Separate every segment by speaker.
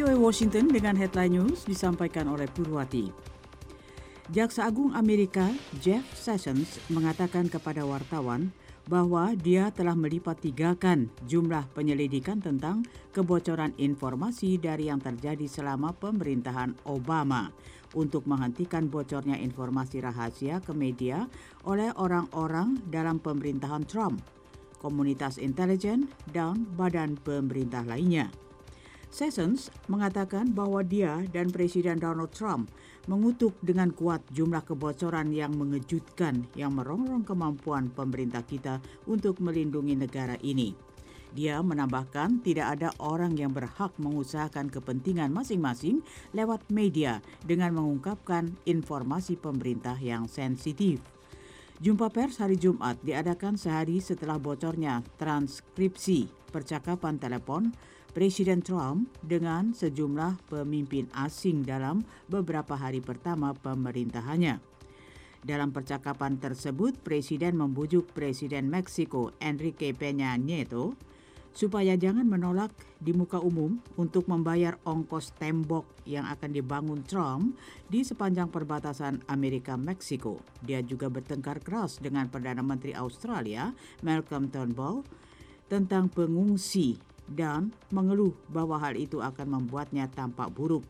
Speaker 1: VOA Washington dengan headline news disampaikan oleh Purwati. Jaksa Agung Amerika Jeff Sessions mengatakan kepada wartawan bahwa dia telah melipat tigakan jumlah penyelidikan tentang kebocoran informasi dari yang terjadi selama pemerintahan Obama untuk menghentikan bocornya informasi rahasia ke media oleh orang-orang dalam pemerintahan Trump, komunitas intelijen, dan badan pemerintah lainnya. Sessions mengatakan bahwa dia dan Presiden Donald Trump mengutuk dengan kuat jumlah kebocoran yang mengejutkan yang merongrong kemampuan pemerintah kita untuk melindungi negara ini. Dia menambahkan tidak ada orang yang berhak mengusahakan kepentingan masing-masing lewat media dengan mengungkapkan informasi pemerintah yang sensitif. Jumpa pers hari Jumat diadakan sehari setelah bocornya transkripsi percakapan telepon Presiden Trump dengan sejumlah pemimpin asing dalam beberapa hari pertama pemerintahannya. Dalam percakapan tersebut, Presiden membujuk Presiden Meksiko Enrique Peña Nieto supaya jangan menolak di muka umum untuk membayar ongkos tembok yang akan dibangun Trump di sepanjang perbatasan Amerika-Meksiko. Dia juga bertengkar keras dengan Perdana Menteri Australia Malcolm Turnbull tentang pengungsi dan mengeluh bahwa hal itu akan membuatnya tampak buruk.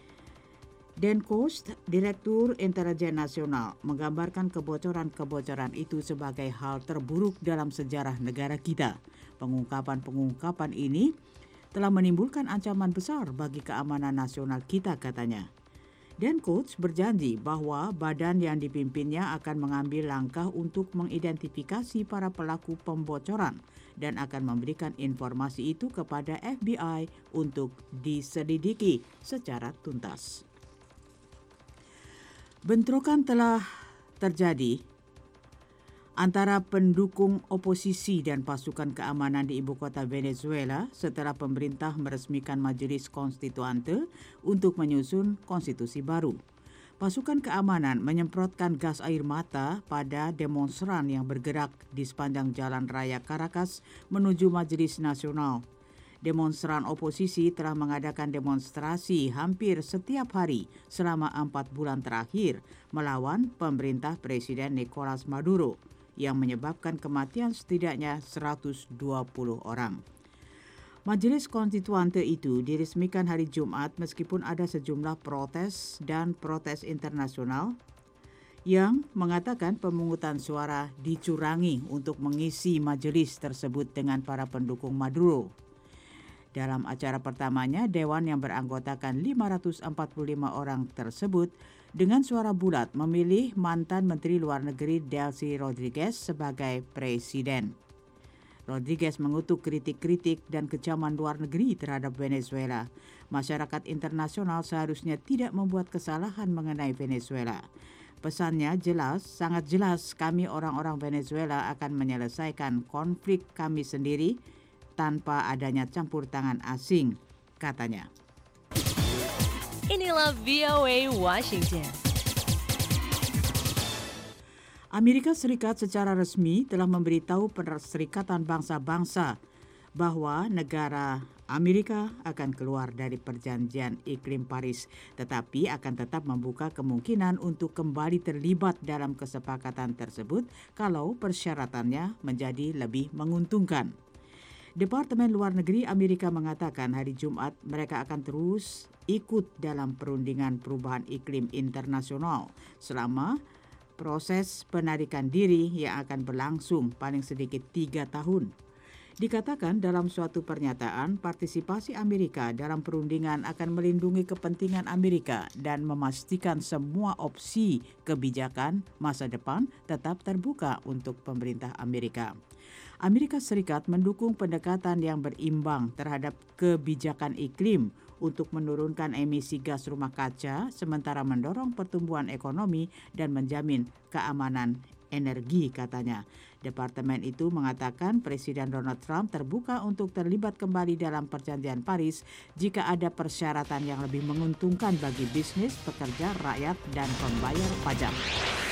Speaker 1: Dan Coast, Direktur Intelijen Nasional, menggambarkan kebocoran-kebocoran itu sebagai hal terburuk dalam sejarah negara kita. Pengungkapan-pengungkapan ini telah menimbulkan ancaman besar bagi keamanan nasional kita, katanya. Dan Coates berjanji bahwa badan yang dipimpinnya akan mengambil langkah untuk mengidentifikasi para pelaku pembocoran dan akan memberikan informasi itu kepada FBI untuk diselidiki secara tuntas. Bentrokan telah terjadi antara pendukung oposisi dan pasukan keamanan di ibu kota Venezuela setelah pemerintah meresmikan Majelis Konstituante untuk menyusun konstitusi baru. Pasukan keamanan menyemprotkan gas air mata pada demonstran yang bergerak di sepanjang jalan raya Caracas menuju Majelis Nasional. Demonstran oposisi telah mengadakan demonstrasi hampir setiap hari selama 4 bulan terakhir melawan pemerintah Presiden Nicolas Maduro yang menyebabkan kematian setidaknya 120 orang. Majelis Konstituante itu diresmikan hari Jumat meskipun ada sejumlah protes dan protes internasional yang mengatakan pemungutan suara dicurangi untuk mengisi majelis tersebut dengan para pendukung Maduro. Dalam acara pertamanya, Dewan yang beranggotakan 545 orang tersebut dengan suara bulat memilih mantan Menteri Luar Negeri Delcy Rodriguez sebagai presiden. Rodriguez mengutuk kritik-kritik dan kecaman luar negeri terhadap Venezuela. Masyarakat internasional seharusnya tidak membuat kesalahan mengenai Venezuela. Pesannya jelas, sangat jelas, kami orang-orang Venezuela akan menyelesaikan konflik kami sendiri tanpa adanya campur tangan asing, katanya.
Speaker 2: Inilah VOA Washington.
Speaker 1: Amerika Serikat secara resmi telah memberitahu Perserikatan Bangsa-Bangsa bahwa negara Amerika akan keluar dari perjanjian iklim Paris, tetapi akan tetap membuka kemungkinan untuk kembali terlibat dalam kesepakatan tersebut kalau persyaratannya menjadi lebih menguntungkan. Departemen Luar Negeri Amerika mengatakan hari Jumat mereka akan terus ikut dalam perundingan perubahan iklim internasional selama proses penarikan diri yang akan berlangsung paling sedikit 3 tahun. Dikatakan dalam suatu pernyataan, partisipasi Amerika dalam perundingan akan melindungi kepentingan Amerika dan memastikan semua opsi kebijakan masa depan tetap terbuka untuk pemerintah Amerika. Amerika Serikat mendukung pendekatan yang berimbang terhadap kebijakan iklim untuk menurunkan emisi gas rumah kaca sementara mendorong pertumbuhan ekonomi dan menjamin keamanan energi, katanya. Departemen itu mengatakan Presiden Donald Trump terbuka untuk terlibat kembali dalam perjanjian Paris jika ada persyaratan yang lebih menguntungkan bagi bisnis, pekerja, rakyat, dan pembayar pajak.